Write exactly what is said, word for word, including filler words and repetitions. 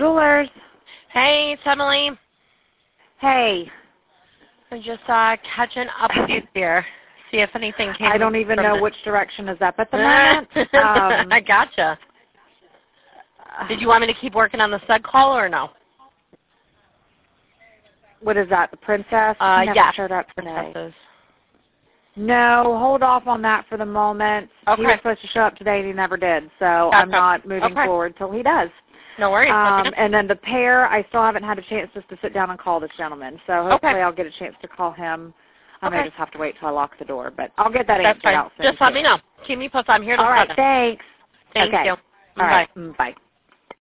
Jewelers. Hey, it's Emily. Hey. I'm just uh, catching up with you here. See if anything came I don't even know the... which direction is up at the moment. um, I gotcha. Did you want me to keep working on the stud call or no? What is that, the princess? Uh, He never yes, showed up today. princesses. No, hold off on that for the moment. Okay. He was supposed to show up today and he never did, so Gotcha. I'm not moving okay. forward till he does. No worries. Um, and then the pair, I still haven't had a chance just to sit down and call this gentleman, so hopefully okay. I'll get a chance to call him. I okay. may just have to wait till I lock the door, but I'll get that That's answered fine. out soon. Just let too. me know. Keep me posted. I'm here to All right, thanks. Thank okay. you. All Bye. right, mm, bye.